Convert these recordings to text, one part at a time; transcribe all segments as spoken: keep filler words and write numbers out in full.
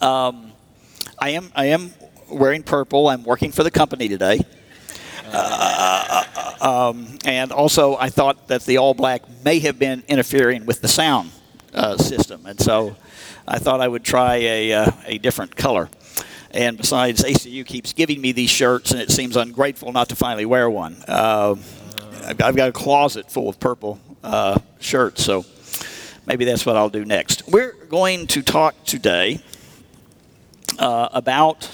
Um, I am I am wearing purple. I'm working for the company today. Uh, um, and also, I thought that the all black may have been interfering with the sound uh, system, and so I thought I would try a uh, a different color. And besides, A C U keeps giving me these shirts, and it seems ungrateful not to finally wear one. Uh, I've, I've got a closet full of purple uh, shirts, so maybe that's what I'll do next. We're going to talk today uh, about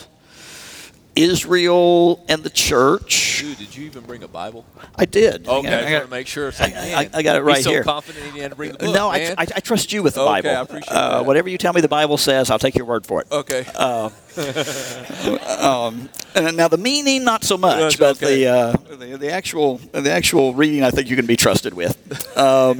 Israel and the church. Dude, did you even bring a Bible? I did. Okay, I, I, I, I want to make sure. I, I, I got it right He's so here. confident he had to bring the book, No, I, man. I, I trust you with the okay, Bible. I appreciate uh, that. Whatever you tell me the Bible says, I'll take your word for it. Okay. Uh, um, and now the meaning, not so much, That's but okay. the, uh, the the actual the actual reading, I think you can be trusted with. Um,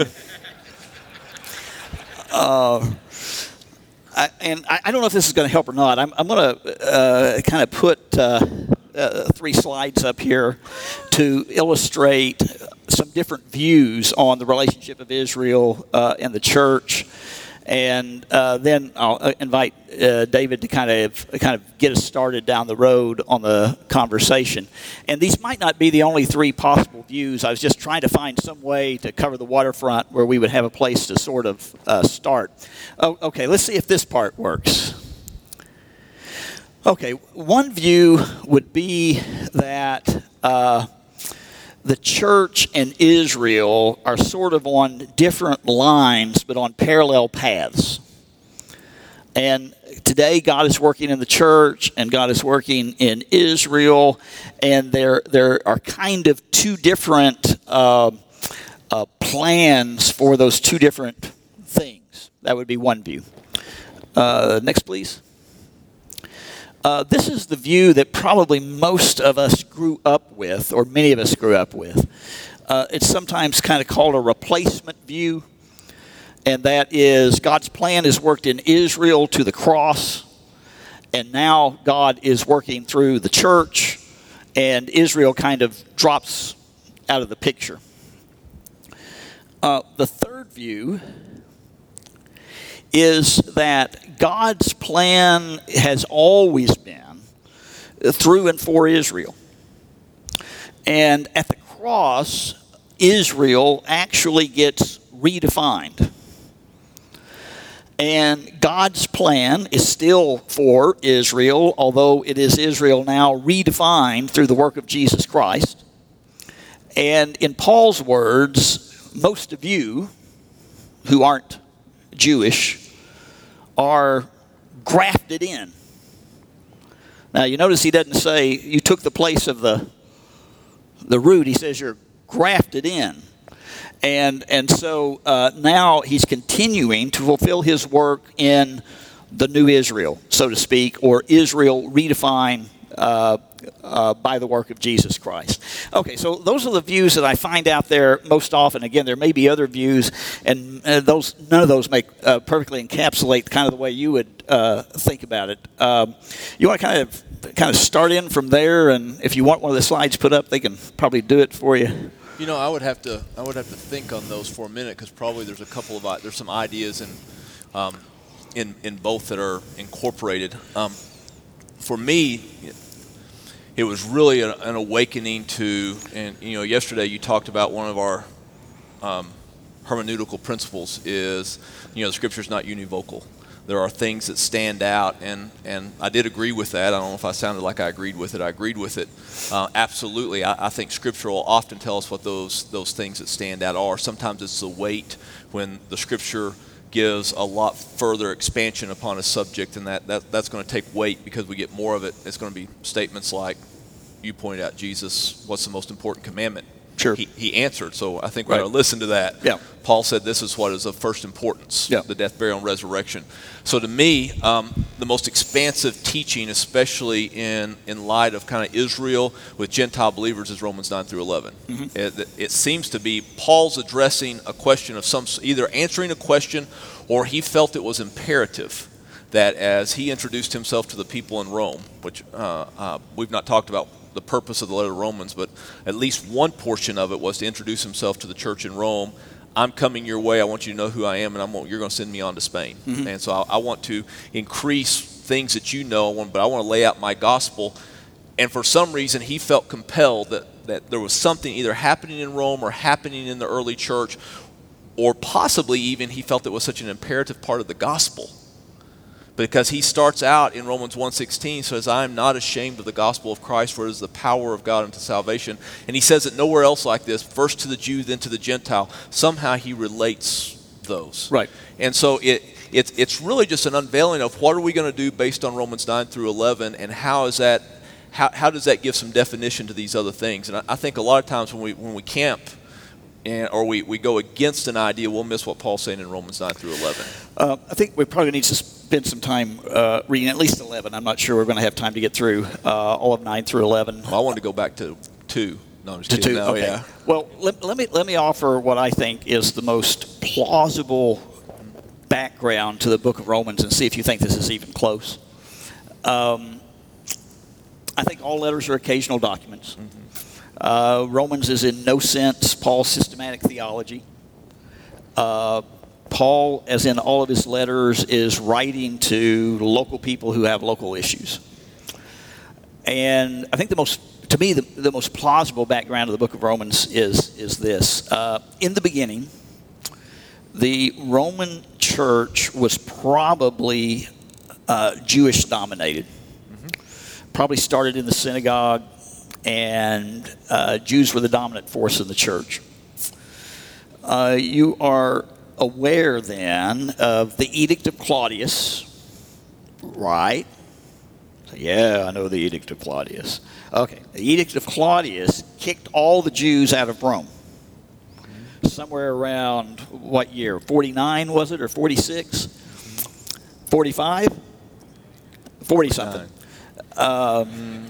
uh, I, and I, I don't know if this is going to help or not. I'm, I'm going to uh, kind of put uh, uh, three slides up here to illustrate some different views on the relationship of Israel uh, and the church. And uh, then I'll invite uh, David to kind of kind of get us started down the road on the conversation. And these might not be the only three possible views. I was just trying to find some way to cover the waterfront where we would have a place to sort of uh, start. Oh, okay, let's see if this part works. Okay, one view would be that Uh, the church and Israel are sort of on different lines, but on parallel paths. And today, God is working in the church, and God is working in Israel, and there there are kind of two different uh, uh, plans for those two different things. That would be one view. Uh, next, please. Uh, this is the view that probably most of us grew up with, or many of us grew up with. Uh, it's sometimes kind of called a replacement view, and that is God's plan is worked in Israel to the cross, and now God is working through the church, and Israel kind of drops out of the picture. Uh, the third view is that God's plan has always been through and for Israel. And at the cross, Israel actually gets redefined. And God's plan is still for Israel, although it is Israel now redefined through the work of Jesus Christ. And in Paul's words, most of you who aren't Jewish are grafted in. Now you notice he doesn't say you took the place of the the root. He says you're grafted in. And and so uh, now he's continuing to fulfill his work in the new Israel, so to speak, or Israel redefined uh, uh, by the work of Jesus Christ. Okay, so those are the views that I find out there most often. Again, there may be other views, and uh, those none of those make uh, perfectly encapsulate kind of the way you would uh, think about it. Um, you want to kind of kind of start in from there, and if you want one of the slides put up, they can probably do it for you. You know, I would have to I would have to think on those for a minute because probably there's a couple of there's some ideas in um, in in both that are incorporated. Um, for me, it was really a, an awakening to, and you know, yesterday you talked about one of our um, hermeneutical principles is, you know, the Scripture is not univocal. There are things that stand out, and, and I did agree with that. I don't know if I sounded like I agreed with it. I agreed with it. Uh, absolutely. I, I think Scripture will often tell us what those those things that stand out are. Sometimes it's the weight when the Scripture gives a lot further expansion upon a subject, and that, that that's going to take weight because we get more of it. It's going to be statements like, you pointed out, Jesus, what's the most important commandment? Sure. He, he answered, so I think we Right. ought to listen to that. Yeah. Paul said this is what is of first importance, Yeah. the death, burial, and resurrection. So to me, um, the most expansive teaching, especially in, in light of kind of Israel with Gentile believers, is Romans nine through eleven. Mm-hmm. It, it seems to be Paul's addressing a question of some, either answering a question or he felt it was imperative that as he introduced himself to the people in Rome, which uh, uh, we've not talked about the purpose of the letter to Romans, but at least one portion of it was to introduce himself to the church in Rome. I'm coming your way. I want you to know who I am, and I'm, you're going to send me on to Spain. Mm-hmm. And so I, I want to increase things that you know, but I want to lay out my gospel. And for some reason, he felt compelled that, that there was something either happening in Rome or happening in the early church, or possibly even he felt it was such an imperative part of the gospel. Because he starts out in Romans one sixteen, says, I am not ashamed of the gospel of Christ, for it is the power of God unto salvation. And he says it nowhere else like this, first to the Jew, then to the Gentile. Somehow he relates those. Right. And so it, it it's really just an unveiling of what are we going to do based on Romans nine through eleven, and how is that, how, how does that give some definition to these other things? And I, I think a lot of times when we when we camp, and, or we, we go against an idea, we'll miss what Paul's saying in Romans nine through eleven. Uh, I think we probably need to spend some time uh, reading at least eleven. I'm not sure we're going to have time to get through uh, all of nine through eleven. Well, I wanted to go back to two. No, I'm just To kidding. two, No, okay. yeah. Well, let, let me let me offer what I think is the most plausible background to the book of Romans, and see if you think this is even close. Um, I think all letters are occasional documents. Mm-hmm. Uh, Romans is in no sense Paul's systematic theology. Uh, Paul, as in all of his letters, is writing to local people who have local issues. And I think the most, to me, the, the most plausible background of the book of Romans is, is this. Uh, in the beginning, the Roman church was probably uh, Jewish dominated. Mm-hmm. Probably started in the synagogue, and uh, Jews were the dominant force in the church. Uh, you are aware then of the Edict of Claudius, right? Yeah, I know the Edict of Claudius. Okay, the Edict of Claudius kicked all the Jews out of Rome. Somewhere around what year? forty-nine was it, or forty-six? forty-five? forty-something. Um,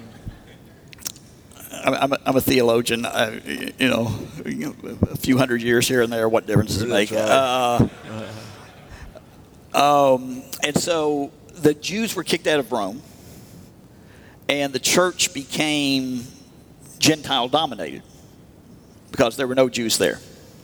I'm, a, I'm a theologian. I, you, know, you know, a few hundred years here and there, what difference does it make? Uh, um, and so the Jews were kicked out of Rome, and the church became Gentile dominated because there were no Jews there.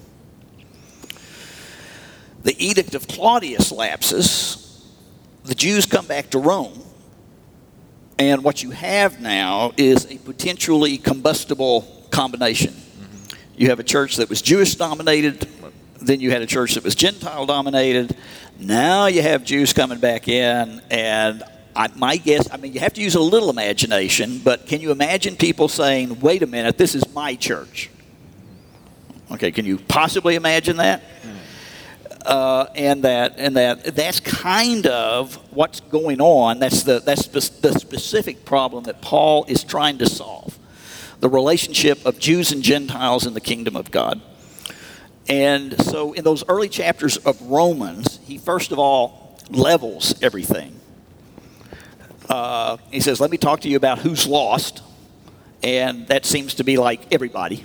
The Edict of Claudius lapses. The Jews come back to Rome. And what you have now is a potentially combustible combination. Mm-hmm. You have a church that was Jewish dominated. Then you had a church that was Gentile dominated. Now you have Jews coming back in. And I, my guess, I mean, you have to use a little imagination. But can you imagine people saying, wait a minute, this is my church? Okay, can you possibly imagine that? Mm. Uh, and that and that that's kind of what's going on. That's the that's the specific problem that Paul is trying to solve: the relationship of Jews and Gentiles in the kingdom of God. And so, in those early chapters of Romans, he first of all levels everything. Uh, he says, "Let me talk to you about who's lost," and that seems to be like everybody.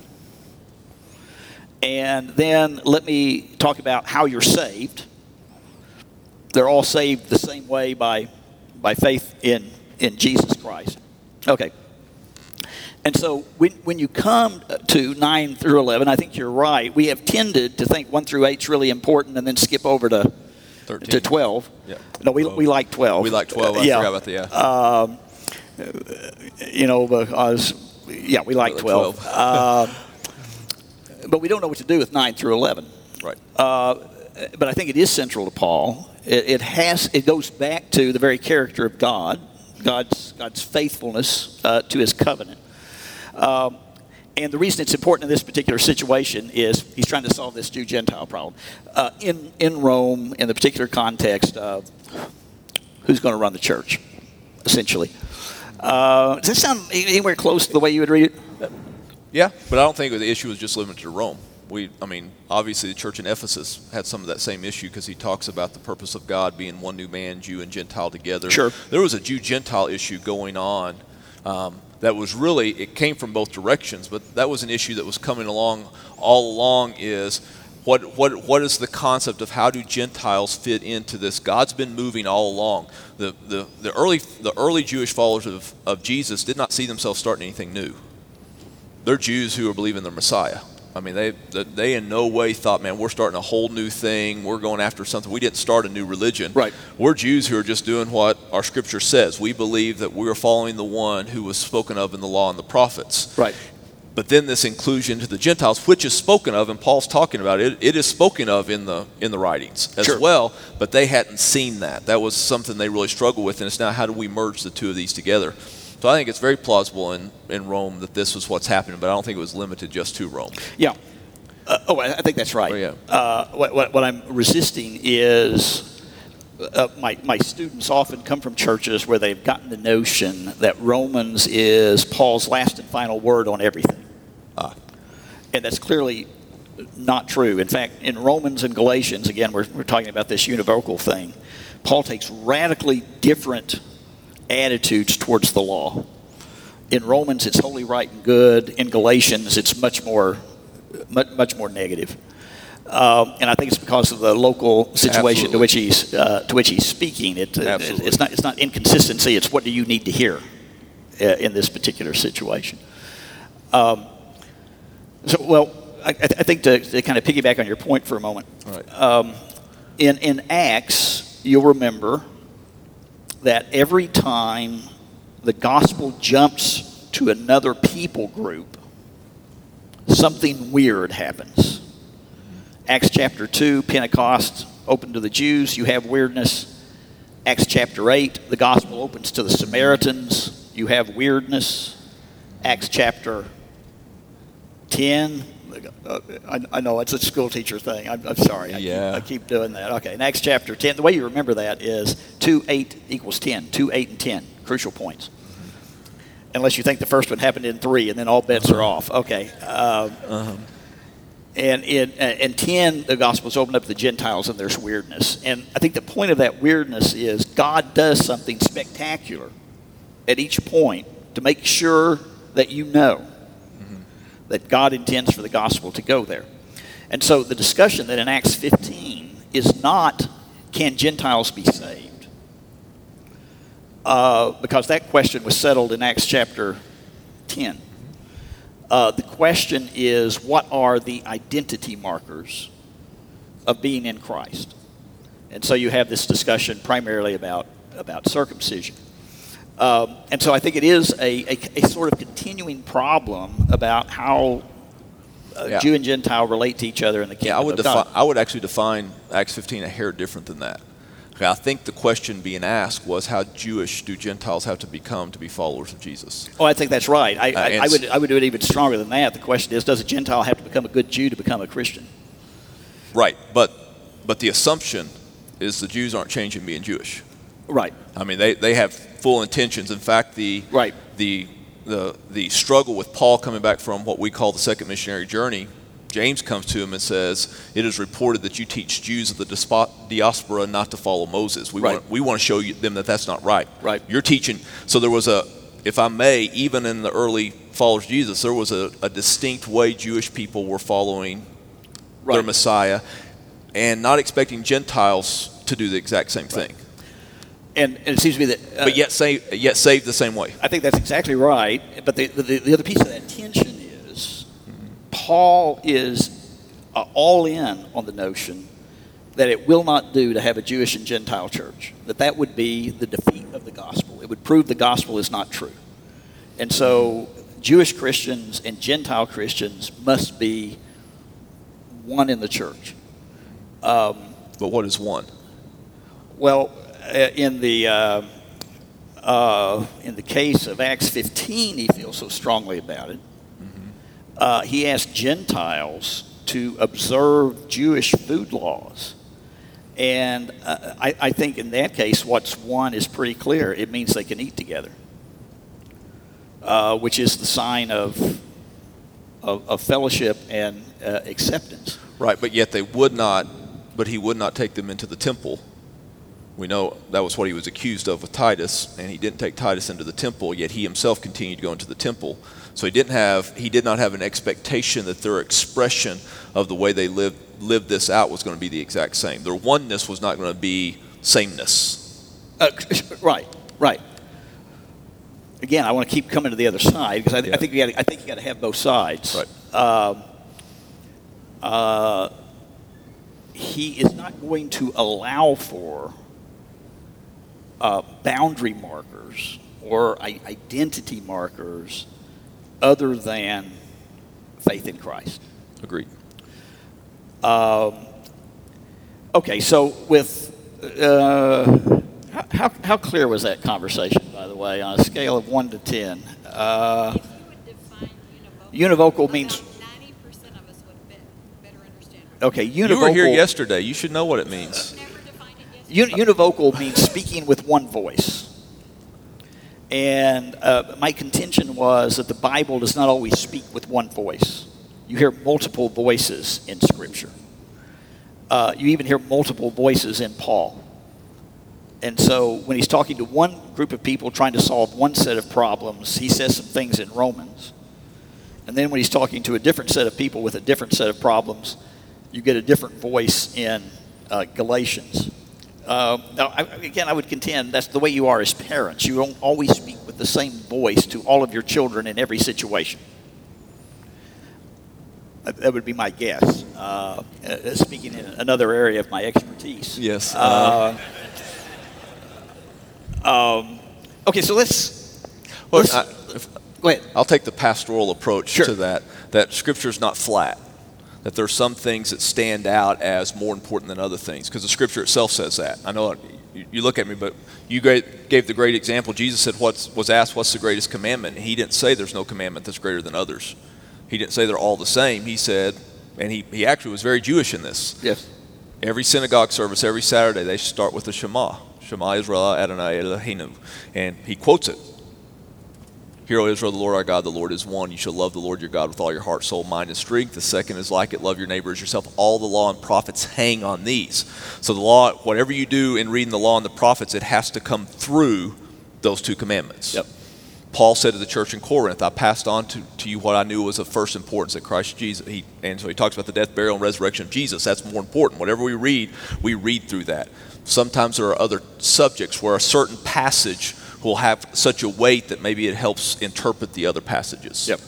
And then let me talk about how you're saved. They're all saved the same way by, by faith in, in Jesus Christ. Okay. And so when, when you come to nine through eleven, I think you're right. We have tended to think one through eight is really important and then skip over to, to twelve. Yeah. No, we, we like twelve. We like twelve. I uh, yeah. forgot about the, yeah. Um, you know, because, yeah, we like twelve. twelve. uh, But we don't know what to do with nine through eleven. Right. Uh, but I think it is central to Paul. It, it has. It goes back to the very character of God, God's God's faithfulness uh, to His covenant. Um, and the reason it's important in this particular situation is he's trying to solve this Jew-Gentile problem uh, in in Rome, in the particular context of who's going to run the church, essentially. Uh, does that sound anywhere close to the way you would read it? Yeah, but I don't think the issue was just limited to Rome. We, I mean, obviously the church in Ephesus had some of that same issue because he talks about the purpose of God being one new man, Jew and Gentile together. Sure. There was a Jew-Gentile issue going on um, that was really, it came from both directions, but that was an issue that was coming along all along is what what what is the concept of how do Gentiles fit into this? God's been moving all along. The the, the early the early Jewish followers of, of Jesus did not see themselves starting anything new. They're Jews who are believing the Messiah. I mean, they they in no way thought, man, we're starting a whole new thing. We're going after something. We didn't start a new religion. Right. We're Jews who are just doing what our Scripture says. We believe that we're following the one who was spoken of in the law and the prophets. Right. But then this inclusion to the Gentiles, which is spoken of, and Paul's talking about it, it is spoken of in the in the writings as Sure. well, but they hadn't seen that. That was something they really struggled with, and it's now how do we merge the two of these together? So I think it's very plausible in, in Rome that this was what's happening, but I don't think it was limited just to Rome. Yeah. Uh, oh, I I think that's right. Oh, yeah. Uh, what, what, what I'm resisting is uh, my, my students often come from churches where they've gotten the notion that Romans is Paul's last and final word on everything. Ah. And that's clearly not true. In fact, in Romans and Galatians, again, we're, we're talking about this univocal thing, Paul takes radically different attitudes towards the law. In Romans, it's holy, right, and good. In Galatians, it's much more, much, much more negative. Um, and I think it's because of the local situation Absolutely. to which he's uh, to which he's speaking. It, it, Absolutely. it's not it's not inconsistency. It's what do you need to hear uh, in this particular situation. Um, so, well, I, I think to, to kind of piggyback on your point for a moment. All right. Um, in in Acts, you'll remember that every time the gospel jumps to another people group, something weird happens. Acts chapter two, Pentecost open to the Jews, you have weirdness. Acts chapter eight, the gospel opens to the Samaritans, you have weirdness. Acts chapter ten, uh, I, I know it's a school teacher thing. I'm, I'm sorry. I, Yeah. keep, I keep doing that. Okay, in Acts chapter ten, the way you remember that is two, eight equals ten. two, eight, and ten, crucial points. Unless you think the first one happened in three, and then all bets are off. Okay. Um, Uh-huh. And in and ten, the gospel's opened up to the Gentiles, and there's weirdness. And I think the point of that weirdness is God does something spectacular at each point to make sure that you know mm-hmm. that God intends for the gospel to go there. And so the discussion that in Acts fifteen is not, can Gentiles be saved? Uh, because that question was settled in Acts chapter ten. Uh, the question is, what are the identity markers of being in Christ? And so you have this discussion primarily about, about circumcision. Um, and so I think it is a, a, a sort of continuing problem about how uh, Yeah. Jew and Gentile relate to each other in the kingdom Yeah, I would of God. defi- I would actually define Acts fifteen a hair different than that. Okay, I think the question being asked was, how Jewish do Gentiles have to become to be followers of Jesus? Oh, I think that's right. I, Uh, I, and I s- would I would do it even stronger than that. The question is, does a Gentile have to become a good Jew to become a Christian? Right, but but the assumption is the Jews aren't changing being Jewish. Right. I mean, they, they have full intentions. In fact, the Right. the the the struggle with Paul coming back from what we call the second missionary journey, James comes to him and says, "It is reported that you teach Jews of the dispo- diaspora not to follow Moses. We Right. want we want to show you, them that that's not right. Right. You're teaching." So there was a, if I may, even in the early followers of Jesus, there was a, a distinct way Jewish people were following their Right. Messiah, and not expecting Gentiles to do the exact same thing, And, and it seems to me that... Uh, but yet save, yet saved the same way. I think that's exactly right. But the, the, the other piece of that tension is Paul is uh, all in on the notion that it will not do to have a Jewish and Gentile church, that that would be the defeat of the gospel. It would prove the gospel is not true. And so Jewish Christians and Gentile Christians must be one in the church. Um, But what is one? Well, uh, in the uh, uh, in the case of Acts fifteen, he feels so strongly about it. Mm-hmm. Uh, he asked Gentiles to observe Jewish food laws, and uh, I, I think in that case, what's one is pretty clear. It means they can eat together, uh, which is the sign of of, of fellowship and uh, acceptance. Right, but yet they would not, but he would not take them into the temple. We know that was what he was accused of with Titus, and he didn't take Titus into the temple, yet he himself continued to go into the temple. So he didn't have, he did not have an expectation that their expression of the way they lived, lived this out was going to be the exact same. Their oneness was not going to be sameness. Uh, right, right. Again, I want to keep coming to the other side because I, Yeah. I think you got I think you got to have both sides. Right. Um, uh, he is not going to allow for uh, boundary markers or I- identity markers other than faith in Christ. Agreed. Um, okay, so with uh, how how clear was that conversation, by the way, on a scale of one to ten? Uh, If you would define univocal, univocal means about ninety percent of us would be- better understand. okay. Univocal. You were here yesterday. You should know what it means. Never defined it yesterday. Un- univocal means speaking with one voice. And uh, my contention was that the Bible does not always speak with one voice. You hear multiple voices in Scripture. Uh, you even hear multiple voices in Paul. And so when he's talking to one group of people trying to solve one set of problems, he says some things in Romans. And then when he's talking to a different set of people with a different set of problems, you get a different voice in uh, Galatians. Uh, now, I, again, I would contend that's the way you are as parents. You don't always speak with the same voice to all of your children in every situation. That, that would be my guess. Uh, uh, speaking in another area of my expertise. Yes. Uh, um, okay, so let's. Well, let's I, if, go ahead. I'll take the pastoral approach Sure. to that, that Scripture is not flat, that there are some things that stand out as more important than other things, because the Scripture itself says that. I know you, you look at me, but you gave, gave the great example. Jesus said, what's, was asked, what's the greatest commandment? And he didn't say there's no commandment that's greater than others. He didn't say they're all the same. He said, and he, he actually was very Jewish in this. Yes. Every synagogue service, every Saturday, they start with the Shema. Shema Israel Adonai Eloheinu. And he quotes it. Hear, O Israel, the Lord our God, the Lord is one. You shall love the Lord your God with all your heart, soul, mind, and strength. The second is like it, love your neighbor as yourself. All the law and prophets hang on these. So the law, whatever you do in reading the law and the prophets, it has to come through those two commandments. Yep. Paul said to the church in Corinth, I passed on to, to you what I knew was of first importance, that Christ Jesus, he, and so he talks about the death, burial, and resurrection of Jesus. That's more important. Whatever we read, we read through that. Sometimes there are other subjects where a certain passage will have such a weight that maybe it helps interpret the other passages. Yep.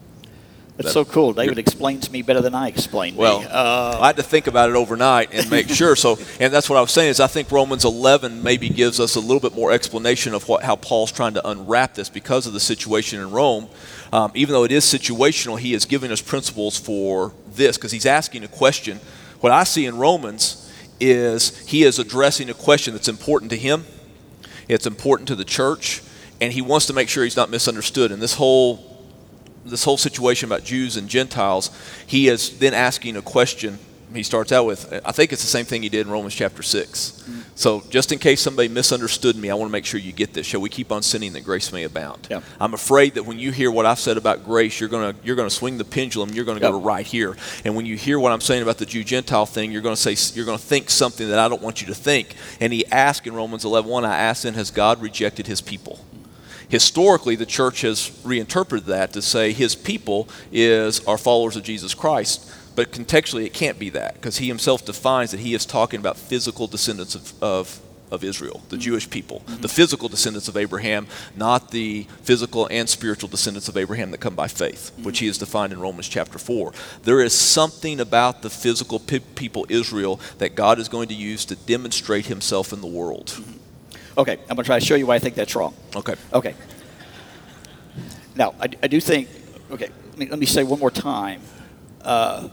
That's That- so cool. David explains to me better than I explain Well, me. Uh, I had to think about it overnight and make sure. So, and that's what I was saying is I think Romans eleven maybe gives us a little bit more explanation of what how Paul's trying to unwrap this because of the situation in Rome. Um, even though it is situational, he is giving us principles for this because he's asking a question. What I see in Romans is he is addressing a question that's important to him. It's important to the church, and he wants to make sure he's not misunderstood. And this whole this whole situation about Jews and Gentiles, he is then asking a question. He starts out with, I think it's the same thing he did in Romans chapter six. Mm-hmm. So just in case somebody misunderstood me, I want to make sure you get this. Shall we keep on sinning that grace may abound? Yeah. I'm afraid that when you hear what I've said about grace, you're going to you're going to swing the pendulum. You're going to Yep. go to right here. And when you hear what I'm saying about the Jew-Gentile thing, you're going to say you're going to think something that I don't want you to think. And he asked in Romans eleven one, I asked then, has God rejected his people? Historically, the church has reinterpreted that to say his people is our followers of Jesus Christ. But contextually, it can't be that because he himself defines that he is talking about physical descendants of, of, of Israel, the mm-hmm. Jewish people, mm-hmm. the physical descendants of Abraham, not the physical and spiritual descendants of Abraham that come by faith, mm-hmm. which he has defined in Romans chapter four. There is something about the physical pe- people Israel that God is going to use to demonstrate himself in the world. Mm-hmm. Okay, I'm going to try to show you why I think that's wrong. Okay. Okay. Now, I, I do think, okay, let me, let me say one more time. Uh,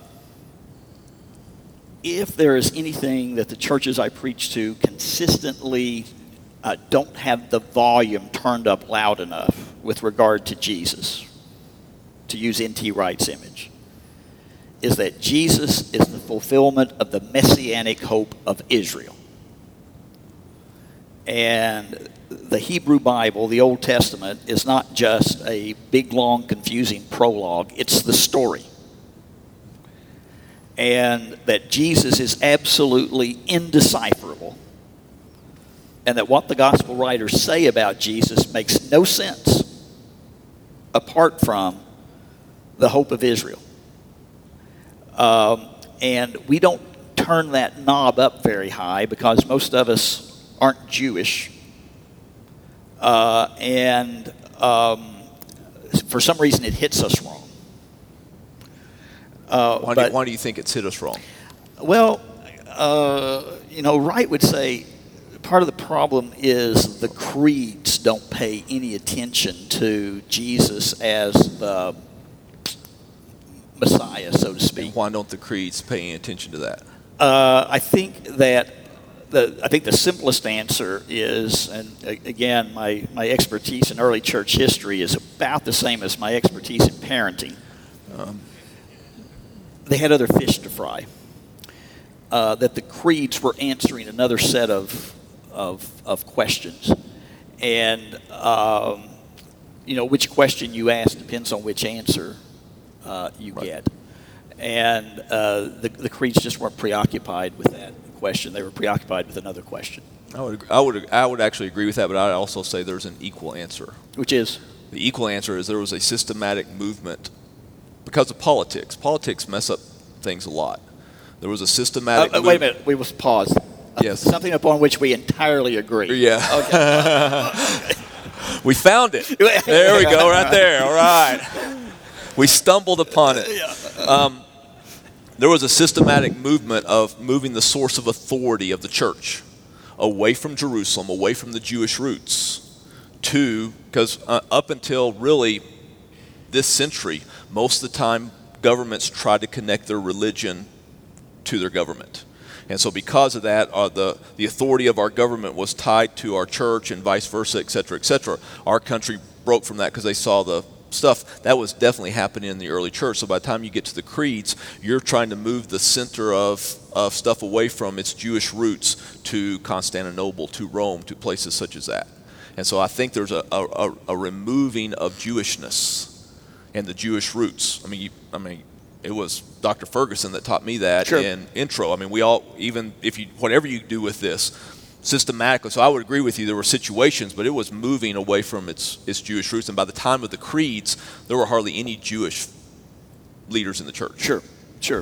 if there is anything that the churches I preach to consistently uh, don't have the volume turned up loud enough with regard to Jesus, to use N T Wright's image, is that Jesus is the fulfillment of the messianic hope of Israel. And the Hebrew Bible, the Old Testament, is not just a big, long, confusing prologue. It's the story. And that Jesus is absolutely indecipherable. And that what the gospel writers say about Jesus makes no sense apart from the hope of Israel. Um, and we don't turn that knob up very high because most of us aren't Jewish, uh, and um, for some reason it hits us wrong. Uh, Why, but, do, why do you think it's hit us wrong? Well, uh, you know, Wright would say part of the problem is the creeds don't pay any attention to Jesus as the Messiah, so to speak. And why don't the creeds pay any attention to that? Uh, I think that the I think the simplest answer is, and again, my, my expertise in early church history is about the same as my expertise in parenting. Um, they had other fish to fry. Uh, that the creeds were answering another set of of, of questions, and um, you know, which question you ask depends on which answer uh, you right. get. And uh, the, the creeds just weren't preoccupied with that question. They were preoccupied with another question. I would, I would, I would actually agree with that, but I'd also say there's an equal answer. Which is? The equal answer is there was a systematic movement because of politics. Politics mess up things a lot. There was a systematic uh, uh, Wait a minute. We will pause. Yes. Something upon which we entirely agree. Yeah. Okay. We found it. There we go, right there. All right. We stumbled upon it. Um, there was a systematic movement of moving the source of authority of the church away from Jerusalem, away from the Jewish roots, to, because uh, up until really this century, most of the time governments tried to connect their religion to their government. And so because of that, uh, the, the authority of our government was tied to our church and vice versa, et cetera, et cetera. Our country broke from that because they saw the stuff. That was definitely happening in the early church. So by the time you get to the creeds, you're trying to move the center of, of stuff away from its Jewish roots to Constantinople, to Rome, to places such as that. And so I think there's a, a, a removing of Jewishness and the Jewish roots. I mean, you, I mean, it was Doctor Ferguson that taught me that sure. in intro. I mean, we all, even if you, whatever you do with this, systematically. So I would agree with you. There were situations, but it was moving away from its its Jewish roots. And by the time of the creeds, there were hardly any Jewish leaders in the church. Sure, sure.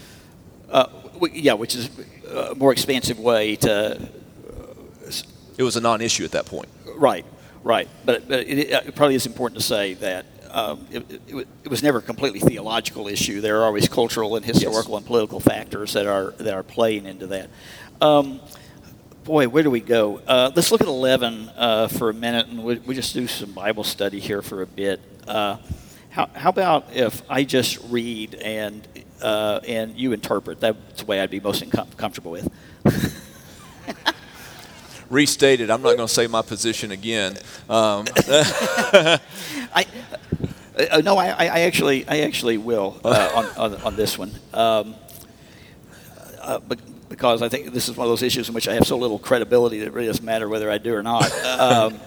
Uh, yeah, which is a more expansive way to. Uh, it was a non-issue at that point. Right, right. But, but it, it probably is important to say that um, it, it, it was never a completely theological issue. There are always cultural and historical yes. and political factors that are that are playing into that. Um, Boy, where do we go? Uh, let's look at eleven uh, for a minute, and we, we just do some Bible study here for a bit. Uh, how, how about if I just read and uh, and you interpret? That's the way I'd be most com- comfortable with. Restated. I'm not going to say my position again. Um. I uh, no, I, I actually I actually will uh, on, on on this one. Um, uh, but. Because I think this is one of those issues in which I have so little credibility that it really doesn't matter whether I do or not. Um,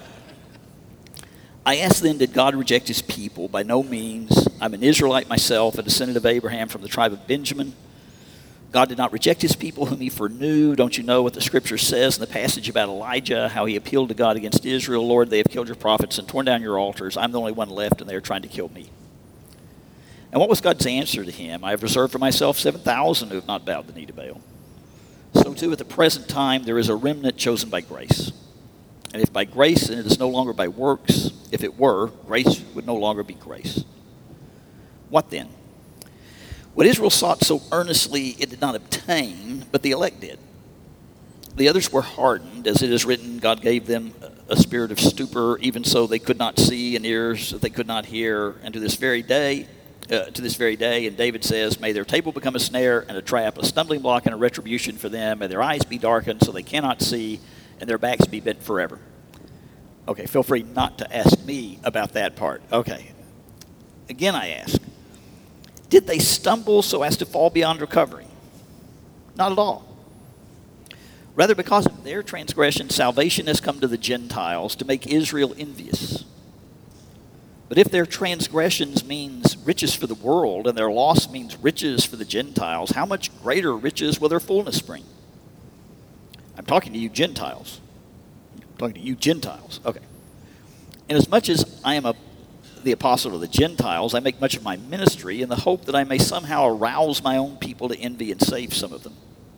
I asked then, did God reject his people? By no means. I'm an Israelite myself, a descendant of Abraham from the tribe of Benjamin. God did not reject his people whom he foreknew. Don't you know what the scripture says in the passage about Elijah, how he appealed to God against Israel? Lord, they have killed your prophets and torn down your altars. I'm the only one left, and they are trying to kill me. And what was God's answer to him? I have reserved for myself seven thousand who have not bowed the knee to Baal. So too at the present time there is a remnant chosen by grace. And if by grace, then it is no longer by works. If it were, grace would no longer be grace. What then? What Israel sought so earnestly it did not obtain, but the elect did. The others were hardened, as it is written, God gave them a spirit of stupor, even so they could not see, and ears that they could not hear. And to this very day, Uh, to this very day, and David says, may their table become a snare and a trap, a stumbling block and a retribution for them, may their eyes be darkened so they cannot see, and their backs be bent forever. Okay, feel free not to ask me about that part. Okay. Again, I ask, did they stumble so as to fall beyond recovery? Not at all. Rather, because of their transgression, salvation has come to the Gentiles to make Israel envious. But if their transgressions means riches for the world and their loss means riches for the Gentiles, how much greater riches will their fullness bring? I'm talking to you Gentiles. I'm talking to you Gentiles. Okay. Inasmuch as I am a, the apostle of the Gentiles, I make much of my ministry in the hope that I may somehow arouse my own people to envy and save some of them.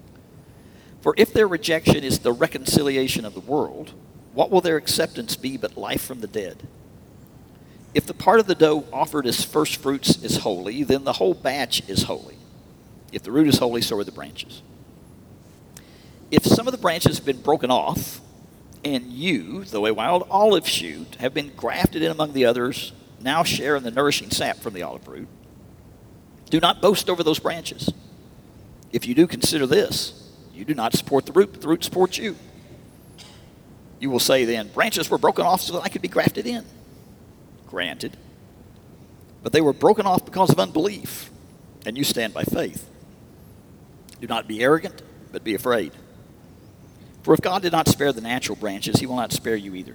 For if their rejection is the reconciliation of the world, what will their acceptance be but life from the dead? If the part of the dough offered as first fruits is holy, then the whole batch is holy. If the root is holy, so are the branches. If some of the branches have been broken off, and you, though a wild olive shoot, have been grafted in among the others, now share in the nourishing sap from the olive root, do not boast over those branches. If you do, consider this: you do not support the root, but the root supports you. You will say then, branches were broken off so that I could be grafted in. Granted. But they were broken off because of unbelief, and you stand by faith. Do not be arrogant, but be afraid. For if God did not spare the natural branches, he will not spare you either.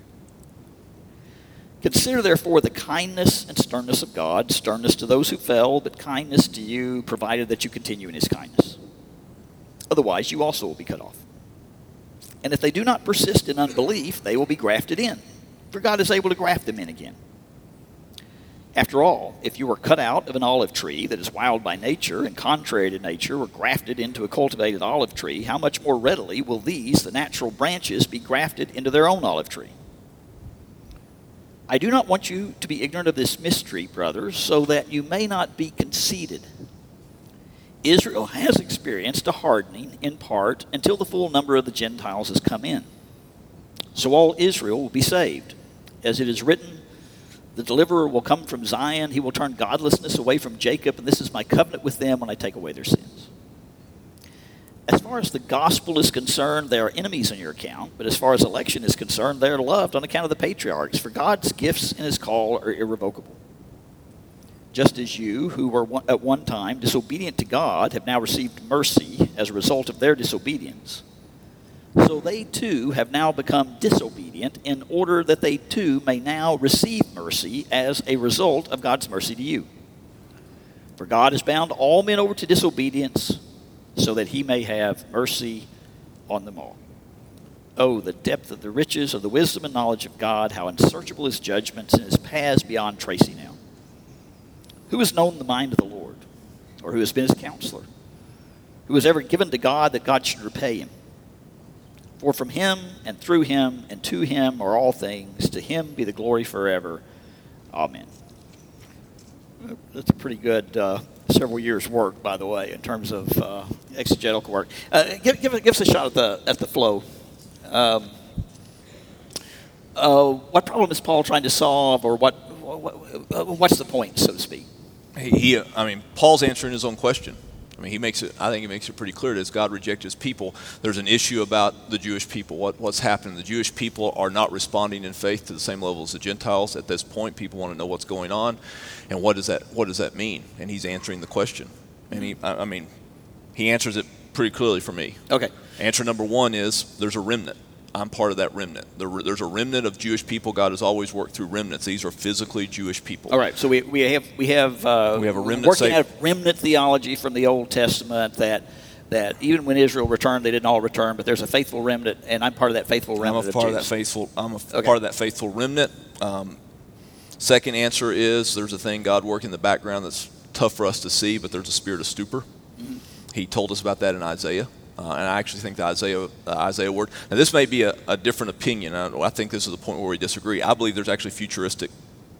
Consider therefore the kindness and sternness of God, sternness to those who fell, but kindness to you, provided that you continue in his kindness. Otherwise, you also will be cut off. And if they do not persist in unbelief, they will be grafted in, for God is able to graft them in again. After all, if you were cut out of an olive tree that is wild by nature and contrary to nature were grafted into a cultivated olive tree, how much more readily will these, the natural branches, be grafted into their own olive tree? I do not want you to be ignorant of this mystery, brothers, so that you may not be conceited. Israel has experienced a hardening in part until the full number of the Gentiles has come in. So all Israel will be saved. As it is written, the deliverer will come from Zion. He will turn godlessness away from Jacob, and this is my covenant with them when I take away their sins. As far as the gospel is concerned, they are enemies on your account, but as far as election is concerned, they are loved on account of the patriarchs, for God's gifts and his call are irrevocable. Just as you, who were one, at one time disobedient to God, have now received mercy as a result of their disobedience, so they too have now become disobedient in order that they too may now receive mercy as a result of God's mercy to you. For God has bound all men over to disobedience so that he may have mercy on them all. Oh, the depth of the riches of the wisdom and knowledge of God, how unsearchable his judgments and his paths beyond tracing out. Who has known the mind of the Lord, or who has been his counselor? Who has ever given to God that God should repay him? For from him and through him and to him are all things. To him be the glory forever. Amen. That's a pretty good uh, several years' work, by the way, in terms of uh, exegetical work. Uh, give, give, give us a shot at the at the flow. Um, uh, what problem is Paul trying to solve, or what, what what's the point, so to speak? He, he, I mean, Paul's answering his own question. I mean, he makes it. I think he makes it pretty clear that as God rejected his people, there's an issue about the Jewish people. What what's happening? The Jewish people are not responding in faith to the same level as the Gentiles. At this point, people want to know what's going on, and what does that what does that mean? And he's answering the question. And he, I, I mean, he answers it pretty clearly for me. Okay. Answer number one is there's a remnant. I'm part of that remnant. There's a remnant of Jewish people. God has always worked through remnants. These are physically Jewish people. All right. So we, we have we have uh, we have a remnant working say, out of remnant theology from the Old Testament that that even when Israel returned, they didn't all return, but there's a faithful remnant, and I'm part of that faithful remnant. I'm a of part of, Jews. that faithful. I'm a Okay. part of that faithful remnant. Um, second answer is there's a thing God working in the background that's tough for us to see, but there's a spirit of stupor. Mm-hmm. He told us about that in Isaiah. Uh, and I actually think the Isaiah uh, Isaiah word. Now, this may be a, a different opinion. I, I think this is the point where we disagree. I believe there's actually futuristic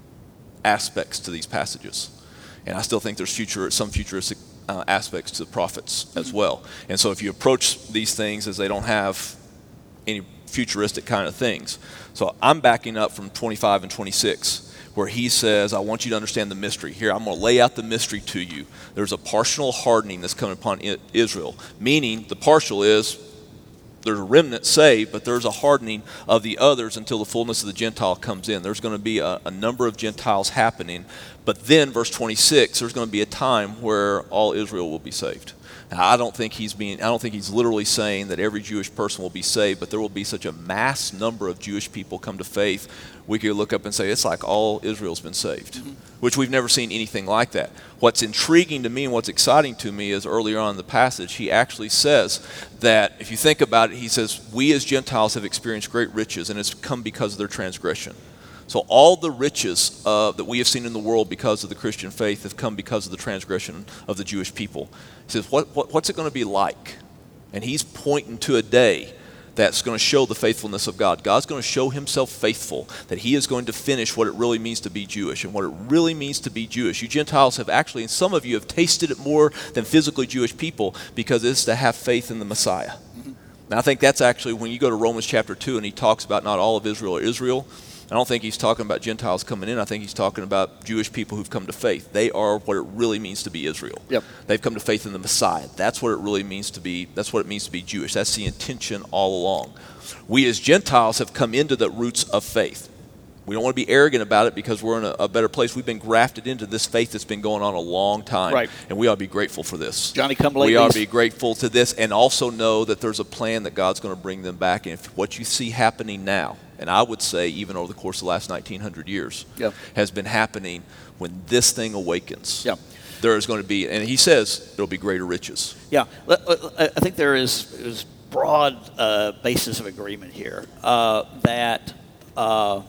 aspects to these passages, and I still think there's future some futuristic uh, aspects to the prophets as well. And so, if you approach these things as they don't have any futuristic kind of things, so I'm backing up from twenty-five and twenty-six. Where he says, I want you to understand the mystery. Here, I'm going to lay out the mystery to you. There's a partial hardening that's coming upon Israel, meaning the partial is there's a remnant saved, but there's a hardening of the others until the fullness of the Gentile comes in. There's going to be a, a number of Gentiles happening, but then, verse twenty-six, there's going to be a time where all Israel will be saved. Now, I don't think he's being. I don't think he's literally saying that every Jewish person will be saved, but there will be such a mass number of Jewish people come to faith. We could look up and say it's like all Israel's been saved, mm-hmm. which we've never seen anything like that. What's intriguing to me and what's exciting to me is earlier on in the passage, he actually says that if you think about it, he says we as Gentiles have experienced great riches, and it's come because of their transgression. So all the riches uh, that we have seen in the world because of the Christian faith have come because of the transgression of the Jewish people. He says, what, what, what's it going to be like? And he's pointing to a day that's going to show the faithfulness of God. God's going to show himself faithful, that he is going to finish what it really means to be Jewish and what it really means to be Jewish. You Gentiles have actually, and some of you have tasted it more than physically Jewish people, because it's to have faith in the Messiah. Mm-hmm. Now I think that's actually, when you go to Romans chapter two and he talks about not all of Israel or Israel, I don't think he's talking about Gentiles coming in. I think he's talking about Jewish people who've come to faith. They are what it really means to be Israel. Yep. They've come to faith in the Messiah. That's what it really means to be, that's what it means to be Jewish. That's the intention all along. We as Gentiles have come into the roots of faith. We don't want to be arrogant about it because we're in a, a better place. We've been grafted into this faith that's been going on a long time. Right. And we ought to be grateful for this. Johnny come lately. We ought to be grateful to this, and also know that there's a plan that God's going to bring them back. And if what you see happening now, and I would say even over the course of the last nineteen hundred years, Yep. has been happening when this thing awakens. Yep. There is going to be, and he says, there'll be greater riches. Yeah, Let- let- I think there is, is broad uh, basis of agreement here uh, that uh,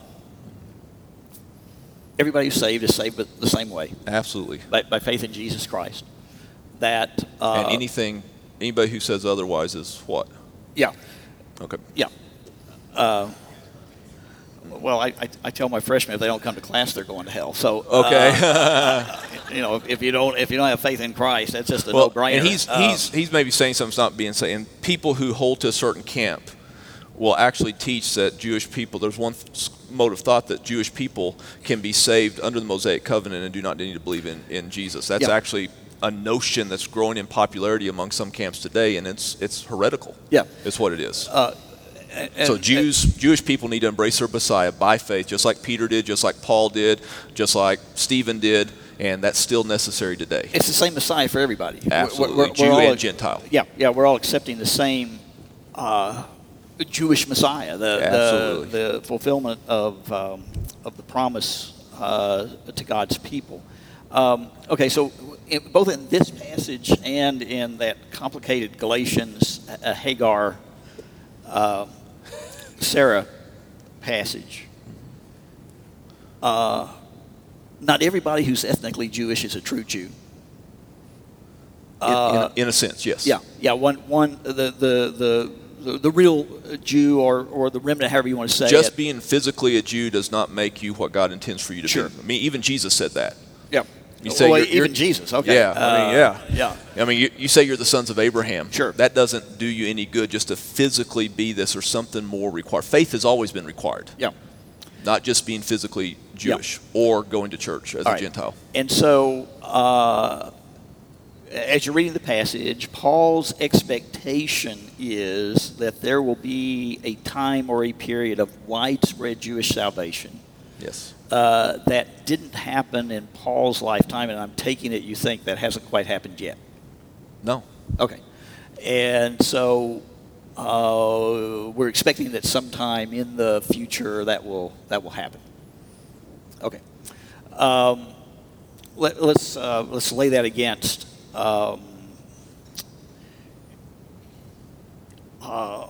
everybody who's saved is saved but the same way, Absolutely. by, by faith in Jesus Christ. That uh, And anything, anybody who says otherwise is what? yeah, Okay. yeah. Uh, well, I, I, I tell my freshmen if they don't come to class, they're going to hell. So Okay. uh, you know, if you don't if you don't have faith in Christ, that's just a Well, no-brainer. and he's, Uh, he's, he's maybe saying something's not being said. And people who hold to a certain camp will actually teach that Jewish people, there's one th- mode of thought that Jewish people can be saved under the Mosaic covenant and do not need to believe in, in Jesus. That's Yeah. actually a notion that's growing in popularity among some camps today, and it's it's heretical. Yeah. It's what it is. Uh, and- so Jews, Jewish people need to embrace their Messiah by faith, just like Peter did, just like Paul did, just like Stephen did, and that's still necessary today. It's the same Messiah for everybody. Absolutely, Jew all, and Gentile. Yeah, yeah, we're all accepting the same uh, Jewish Messiah, the, Absolutely. the the fulfillment of um, of the promise uh, to God's people. Um, okay, so in, both in this passage and in that complicated Galatians uh, Hagar uh, Sarah passage, uh, not everybody who's ethnically Jewish is a true Jew. In, in, Uh, a, in a sense, yes. Yeah, yeah. One, one, the the the the, the real Jew or, or the remnant, however you want to say Just it. being physically a Jew does not make you what God intends for you to Sure. be. I mean, even Jesus said that. Yeah. You say well, you're- even you're- Jesus. Okay. Yeah, I mean, Uh, yeah. Yeah. I mean, you, you say you're the sons of Abraham. Sure. That doesn't do you any good just to physically be this, or something more required. Faith has always been required, Yeah. not just being physically Jewish or going to church as All a right. Gentile. And so, uh, as you're reading the passage, Paul's expectation is that there will be a time or a period of widespread Jewish salvation. Yes. Uh, that didn't happen in Paul's lifetime, and I'm taking it you think that hasn't quite happened yet. No. Okay. And so uh, we're expecting that sometime in the future that will that will happen. Okay. Um, let, let's uh, let's lay that against um, uh,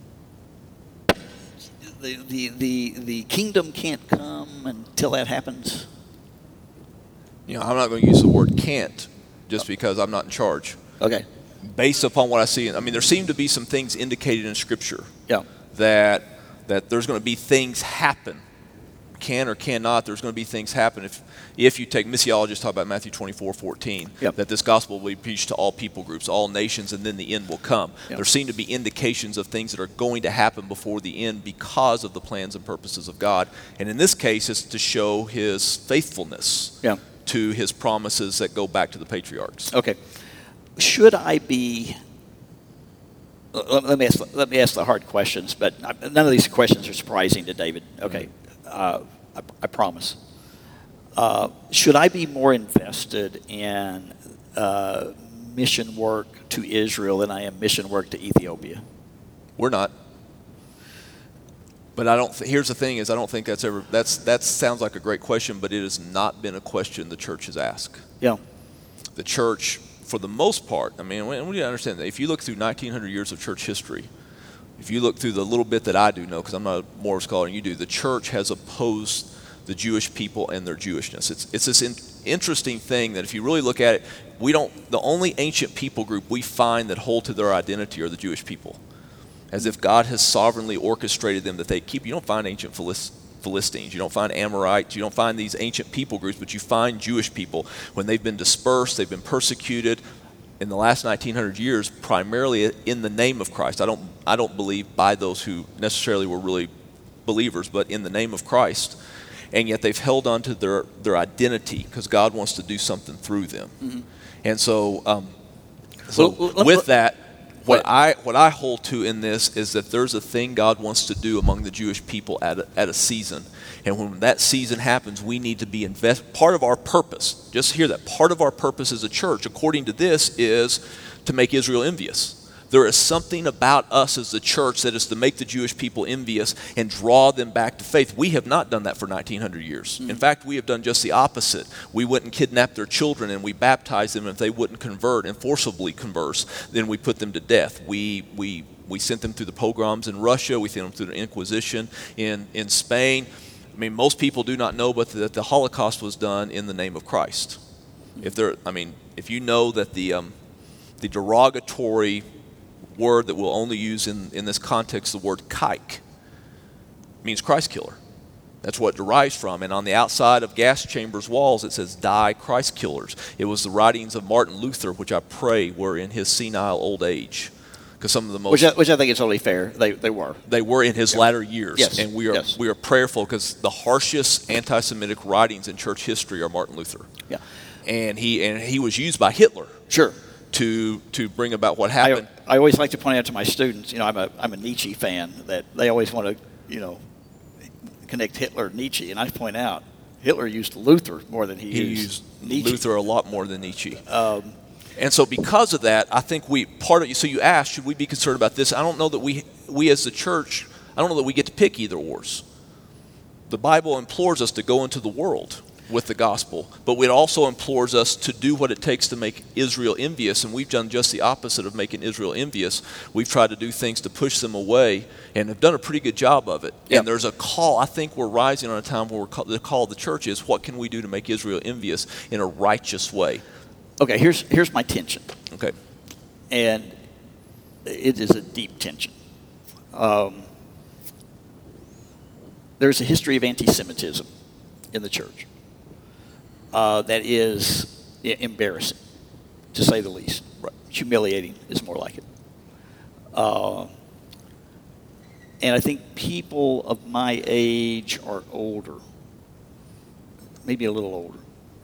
the, the the the kingdom can't come until that happens. You know, I'm not going to use the word can't just because I'm not in charge. Okay. Based upon what I see, I mean, there seem to be some things indicated in Scripture Yeah. that that there's going to be things happen, can or cannot. There's going to be things happen if if you take missiologists talk about Matthew twenty-four fourteen, Yep. that this gospel will be preached to all people groups, all nations, and then the end will come. Yep. There seem to be indications of things that are going to happen before the end because of the plans and purposes of God. And in this case, it's to show His faithfulness Yeah. to His promises that go back to the patriarchs. Okay. Should I be? Let, let me ask. Let me ask the hard questions. But none of these questions are surprising to David. Okay, uh, I, I promise. Uh, should I be more invested in uh, mission work to Israel than I am mission work to Ethiopia? We're not. But I don't. Th- here's the thing: is I don't think that's ever. That's that sounds like a great question, but it has not been a question the church has asked. Yeah. The church, for the most part, I mean, we, we need to understand that if you look through nineteen hundred years of church history, if you look through the little bit that I do know, because I'm not more of a scholar than you do, the church has opposed the Jewish people and their Jewishness. It's it's this in, interesting thing that if you really look at it, we don't. The only ancient people group we find that hold to their identity are the Jewish people. as if God has sovereignly orchestrated them that they keep. You don't find ancient Philis- Philistines, you don't find Amorites, you don't find these ancient people groups, but you find Jewish people. When they've been dispersed, they've been persecuted in the last nineteen hundred years, primarily in the name of Christ. I don't, I don't believe by those who necessarily were really believers, but in the name of Christ. And yet they've held on to their, their identity because God wants to do something through them. Mm-hmm. And so, um, so well, let, with let, that, what let, I what I hold to in this is that there's a thing God wants to do among the Jewish people at a, at a season. And when that season happens, we need to be invest. Part of our purpose, just hear that, part of our purpose as a church, according to this, is to make Israel envious. There is something about us as the church that is to make the Jewish people envious and draw them back to faith. We have not done that for nineteen hundred years. Mm-hmm. In fact, we have done just the opposite. We went and kidnapped their children and we baptized them. If they wouldn't convert and forcibly converse, then we put them to death. We we we sent them through the pogroms in Russia. We sent them through the Inquisition in, in Spain. I mean, most people do not know, but that the Holocaust was done in the name of Christ. If there, I mean, if you know that the um, the derogatory word that we'll only use in, in this context, the word kike, means Christ killer. That's what it derives from. And on the outside of gas chambers' walls, it says, die Christ killers. It was the writings of Martin Luther, which I pray were in his senile old age. Because some of the most... Which I, which I think is only fair. They they were. They were in his yeah. latter years. Yes. And we are yes. we are prayerful because the harshest anti-Semitic writings in church history are Martin Luther. Yeah. And he and he was used by Hitler. Sure. To to bring about what happened. I, I always like to point out to my students, you know, I'm a I'm a Nietzsche fan, that they always want to, you know, connect Hitler and Nietzsche, and I point out Hitler used Luther more than he, he used, used Nietzsche. Luther a lot more than Nietzsche. Um, and so because of that, I think we part of so you asked, should we be concerned about this? I don't know that we we as the church, I don't know that we get to pick either wars. The Bible implores us to go into the world with the gospel, but it also implores us to do what it takes to make Israel envious, and we've done just the opposite of making Israel envious. We've tried to do things to push them away and have done a pretty good job of it. Yep. And there's a call. I think we're rising on a time where we're call, the call of the church is, what can we do to make Israel envious in a righteous way? Okay, here's here's my tension. Okay. And it is a deep tension. Um, there's a history of anti-Semitism in the church. Uh, that is embarrassing, to say the least. Right. Humiliating is more like it. Uh, and I think people of my age or older, maybe a little older,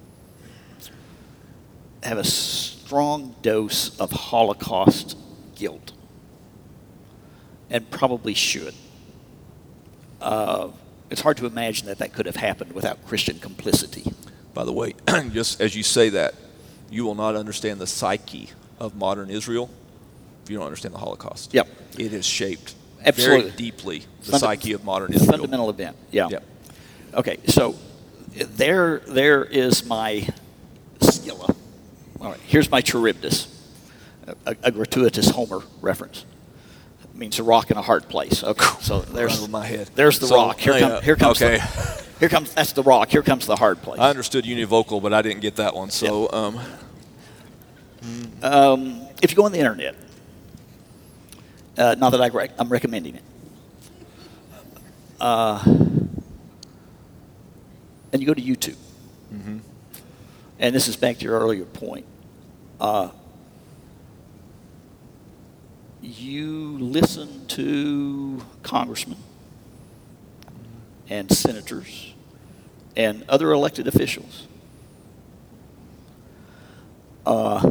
have a strong dose of Holocaust guilt, and probably should. Uh, it's hard to imagine that that could have happened without Christian complicity. By the way, just as you say that, you will not understand the psyche of modern Israel if you don't understand the Holocaust. Yep. It has shaped Absolutely. very deeply the Funda- psyche of modern Israel. Fundamental event, yeah. Yep. Okay, so there, there is my Scylla. All right, here's my Charybdis, a, a gratuitous Homer reference. It means a rock in a hard place. Okay, so there's over my head. There's the so, rock. Here, uh, come, here comes okay. the, here comes that's the rock. Here comes the hard place. I understood univocal, but I didn't get that one. So, yeah. um, um, if you go on the internet, uh, not that I rec- I'm recommending it, uh, and you go to YouTube, mm-hmm. and this is back to your earlier point. Uh, you listen to congressmen and senators and other elected officials. Uh,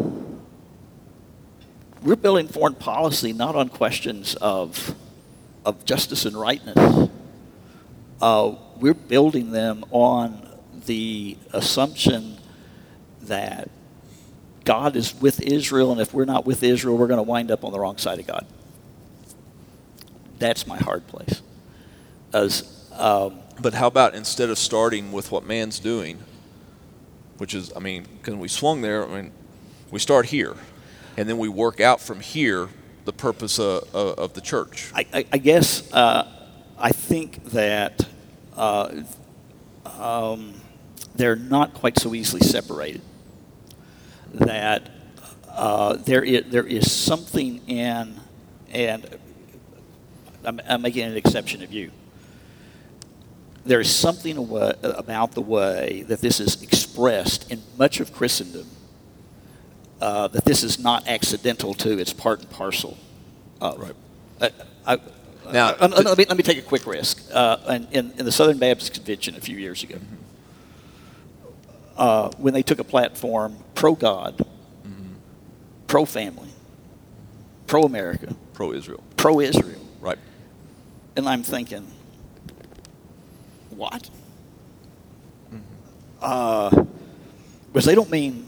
we're building foreign policy not on questions of, of justice and rightness. Uh, we're building them on the assumption that God is with Israel, and if we're not with Israel, we're going to wind up on the wrong side of God. That's my hard place. As, um, but how about instead of starting with what man's doing, which is, I mean, because we swung there, I mean, we start here, and then we work out from here the purpose of, of, of the church. I, I, I guess uh, I think that uh, um, they're not quite so easily separated. That uh, there is there is something in, and I'm, I'm making an exception of you. There is something awa- about the way that this is expressed in much of Christendom uh, that this is not accidental to, it's part and parcel of. Right. Uh, I, Now, uh, uh, let, me, let me take a quick risk. Uh, in, in, in the Southern Baptist Convention a few years ago, uh, when they took a platform pro-God, Mm-hmm. pro-family, pro-America, Pro-Israel. pro-Israel, Right. and I'm thinking, what? Uh, because they don't mean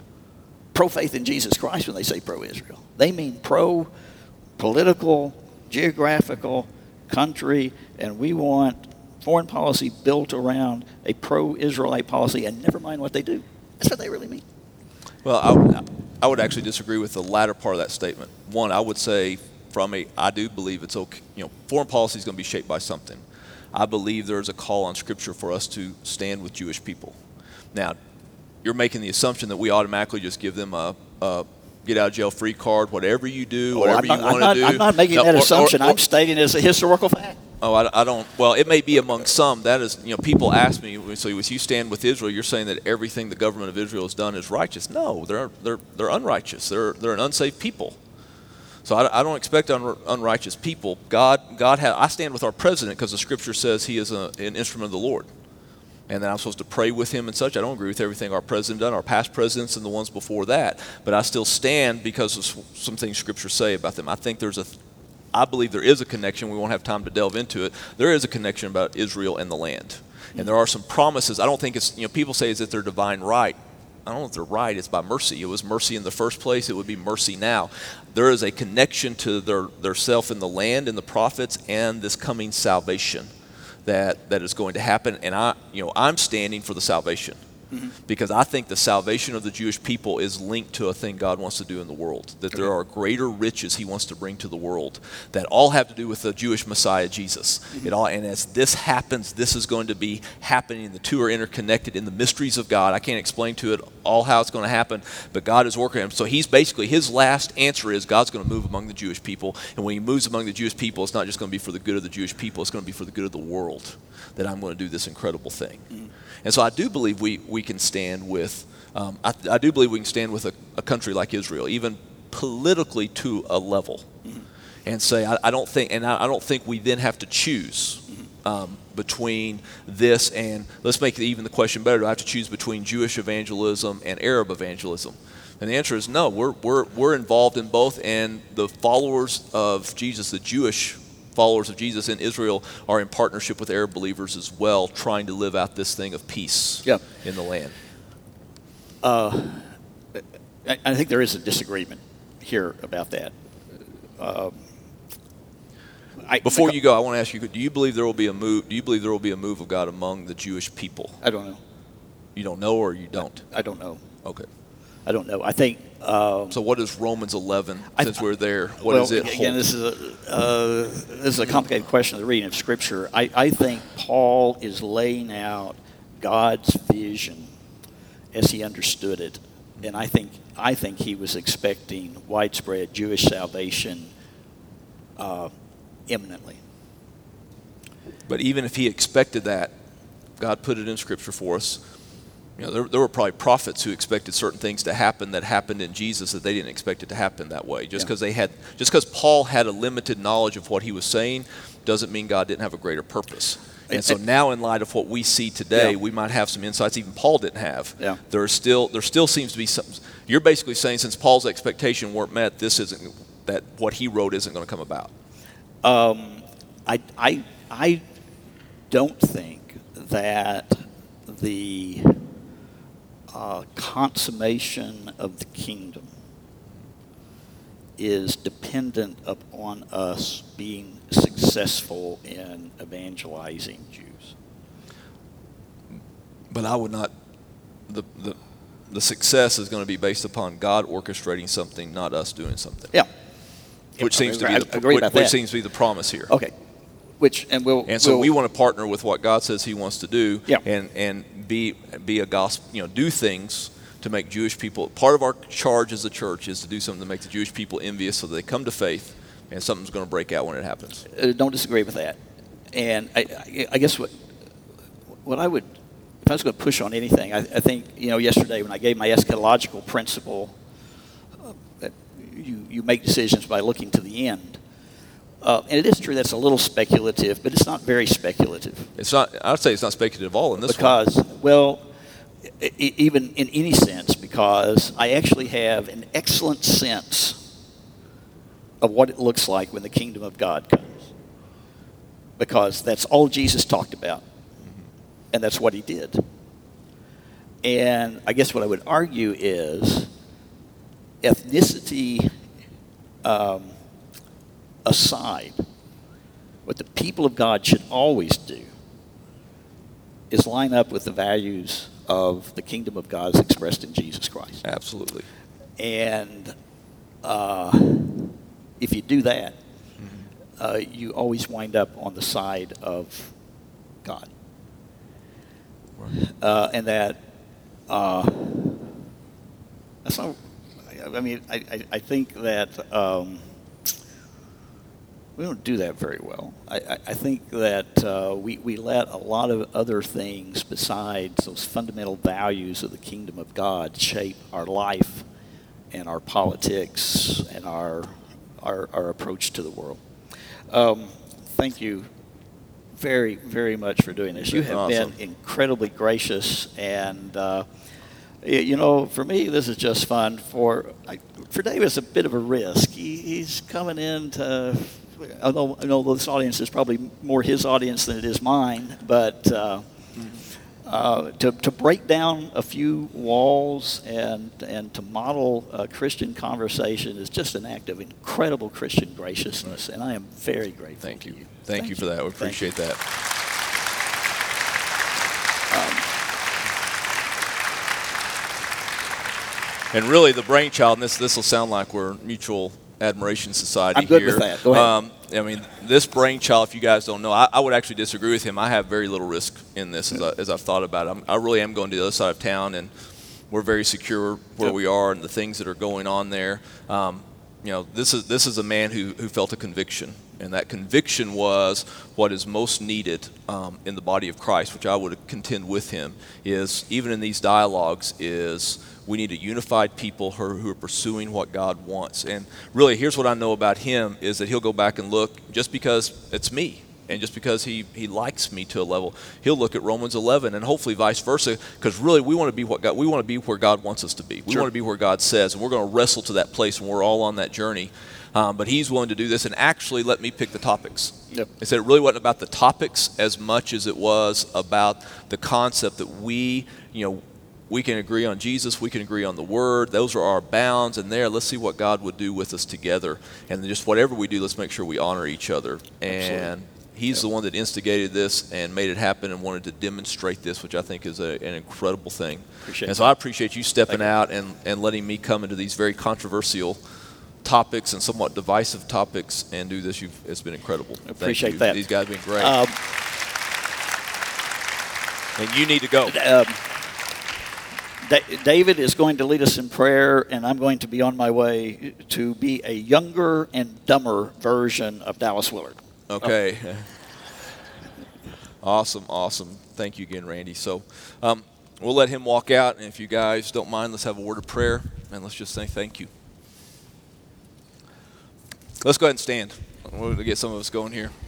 pro-faith in Jesus Christ when they say pro-Israel. They mean pro-political, geographical, country, and we want foreign policy built around a pro-Israelite policy, and never mind what they do. That's what they really mean. Well, I, would- I would actually disagree with the latter part of that statement. One, I would say from a, I do believe it's okay, you know, foreign policy is going to be shaped by something. I believe there is a call on Scripture for us to stand with Jewish people. Now, you're making the assumption that we automatically just give them a, a get-out-of-jail-free card, whatever you do, Oh, whatever I'm not, you I'm want not, to do. I'm not making No, that or- or- assumption. or- I'm stating it as a historical fact. Oh, I, I don't. Well, it may be among some. That is, you know, people ask me. So, if you stand with Israel, you're saying that everything the government of Israel has done is righteous. No, they're they're they're unrighteous. They're they're an unsaved people. So I, I don't expect un, unrighteous people. God God had. I stand with our president because the Scripture says he is a, an instrument of the Lord, and that I'm supposed to pray with him and such. I don't agree with everything our president done, our past presidents, and the ones before that. But I still stand because of some things Scripture say about them. I think there's a. I believe there is a connection. We won't have time to delve into it. There is a connection about Israel and the land. And there are some promises. I don't think it's, you know, people say is that their divine right. I don't know if they're right. It's by mercy. It was mercy in the first place. It would be mercy now. There is a connection to their, their self in the land and the prophets and this coming salvation that, that is going to happen. And I, you know, I'm standing for the salvation. Mm-hmm. Because I think the salvation of the Jewish people is linked to a thing God wants to do in the world. That there are greater riches He wants to bring to the world that all have to do with the Jewish Messiah, Jesus. Mm-hmm. It all, and as this happens, this is going to be happening. The two are interconnected in the mysteries of God. I can't explain to it all how it's going to happen, but God is working on it. So He's basically, His last answer is God's going to move among the Jewish people. And when He moves among the Jewish people, it's not just going to be for the good of the Jewish people. It's going to be for the good of the world that I'm going to do this incredible thing. Mm-hmm. And so I do believe we, we can stand with, um, I, I do believe we can stand with a, a country like Israel, even politically to a level, mm-hmm. and say, I, I don't think, and I, I don't think we then have to choose mm-hmm. um, between this and, let's make it even the question better, do I have to choose between Jewish evangelism and Arab evangelism? And the answer is no, we're, we're, we're involved in both, and the followers of Jesus, the Jewish followers of Jesus in Israel, are in partnership with Arab believers as well, trying to live out this thing of peace yeah. in the land. Uh, I, I think there is a disagreement here about that. Uh, I, Before you go, I want to ask you: do you believe there will be a move? Do you believe there will be a move of God among the Jewish people? I don't know. You don't know, or you don't? I, I don't know. Okay. I don't know. I think. Um, so, what is Romans eleven? Since I, we're there, what well, is it? Again, hold? this is a uh, this is a complicated question of the reading of Scripture. I, I think Paul is laying out God's vision as he understood it, and I think I think he was expecting widespread Jewish salvation uh, imminently. But even if he expected that, God put it in Scripture for us. You know, there, there were probably prophets who expected certain things to happen that happened in Jesus that they didn't expect it to happen that way. Just because yeah. they had, just because Paul had a limited knowledge of what he was saying, doesn't mean God didn't have a greater purpose. And so now, in light of what we see today, yeah. we might have some insights even Paul didn't have. Yeah. There is still, there still seems to be some. You're basically saying since Paul's expectation weren't met, this isn't that what he wrote isn't going to come about. Um, I, I, I don't think that the Uh, consummation of the kingdom is dependent upon us being successful in evangelizing Jews. But I would not, the, the, the success is going to be based upon God orchestrating something, not us doing something. Yeah. Which yeah, seems I, to be I the, agree which, about which that. seems to be the promise here. Okay. Which and we'll and so we'll, we want to partner with what God says He wants to do, yeah. and and be be a gospel, you know, do things to make Jewish people. Part of our charge as a church is to do something to make the Jewish people envious, so that they come to faith, and something's going to break out when it happens. Uh, don't disagree with that. And I, I, I guess what what I would, if I was going to push on anything, I, I think, you know, yesterday when I gave my eschatological principle, uh, that you, you make decisions by looking to the end. Uh, and it is true that's a little speculative, but it's not very speculative. It's not. I'd say it's not speculative at all in this because, one. well, I- I- even in any sense, because I actually have an excellent sense of what it looks like when the kingdom of God comes. Because that's all Jesus talked about, and that's what he did. And I guess what I would argue is ethnicity um, aside, what the people of God should always do is line up with the values of the kingdom of God as expressed in Jesus Christ. Absolutely. And uh, if you do that, uh, you always wind up on the side of God. Right. Uh, and that, uh, that's not, I mean, I, I, I think that um, we don't do that very well. I, I, I think that uh, we, we let a lot of other things besides those fundamental values of the kingdom of God shape our life and our politics and our, our, our approach to the world. Um, thank you very, very much for doing this. You have awesome. been incredibly gracious, and uh, y- you know, for me, this is just fun. For I, for Dave, it's a bit of a risk. He, he's coming in to, although I know this audience is probably more his audience than it is mine, but uh, uh, to to break down a few walls and and to model a Christian conversation is just an act of incredible Christian graciousness, and I am very grateful. Thank to you. you. Thank, you for that. We Thank appreciate you. that. And really, the brainchild, and this this will sound like we're mutual admiration society I'm good here. with that. Go ahead. Um, I mean, this brainchild, if you guys don't know, I, I would actually disagree with him. I have very little risk in this as, I, as I've thought about it. I'm, I really am going to the other side of town, and we're very secure where Yep. we are and the things that are going on there. Um, you know, this is this is a man who, who felt a conviction, and that conviction was what is most needed um, in the body of Christ, which I would contend with him, is even in these dialogues is we need a unified people who are, who are pursuing what God wants. And really, here's what I know about him is that he'll go back and look, just because it's me, and just because he, he likes me to a level, he'll look at Romans eleven, and hopefully vice versa, because really we want to be what God, we want to be where God wants us to be. We Sure. want to be where God says, and we're going to wrestle to that place, and we're all on that journey. Um, but he's willing to do this and actually let me pick the topics. Yep. He said it really wasn't about the topics as much as it was about the concept that we, you know, we can agree on Jesus, we can agree on the Word. Those are our bounds, and there, let's see what God would do with us together. And just whatever we do, let's make sure we honor each other. And Absolutely. he's Yep. the one that instigated this and made it happen and wanted to demonstrate this, which I think is a, an incredible thing. Appreciate and so that. I appreciate you stepping Thank you. out and, and letting me come into these very controversial topics and somewhat divisive topics and do this. You've, it's been incredible. Thank Appreciate you. that. These guys have been great. Um, and you need to go. um, Da- David is going to lead us in prayer, and I'm going to be on my way to be a younger and dumber version of Dallas Willard. Okay. Awesome, awesome. Thank you again, Randy. So um, we'll let him walk out, and if you guys don't mind, let's have a word of prayer, and let's just say thank you. Let's go ahead and stand. We'll get some of us going here.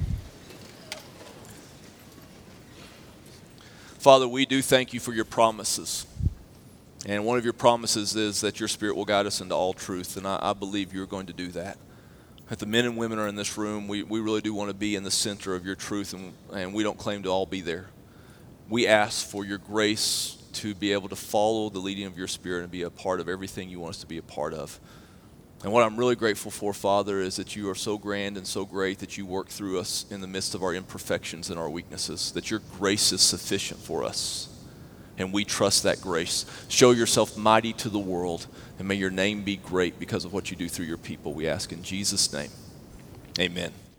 Father, we do thank you for your promises. And one of your promises is that your Spirit will guide us into all truth, and I, I believe you're going to do that. If the men and women are in this room, we, we really do want to be in the center of your truth, and, and we don't claim to all be there. We ask for your grace to be able to follow the leading of your Spirit and be a part of everything you want us to be a part of. And what I'm really grateful for, Father, is that you are so grand and so great that you work through us in the midst of our imperfections and our weaknesses, that your grace is sufficient for us. And we trust that grace. Show yourself mighty to the world, and may your name be great because of what you do through your people. We ask in Jesus' name. Amen.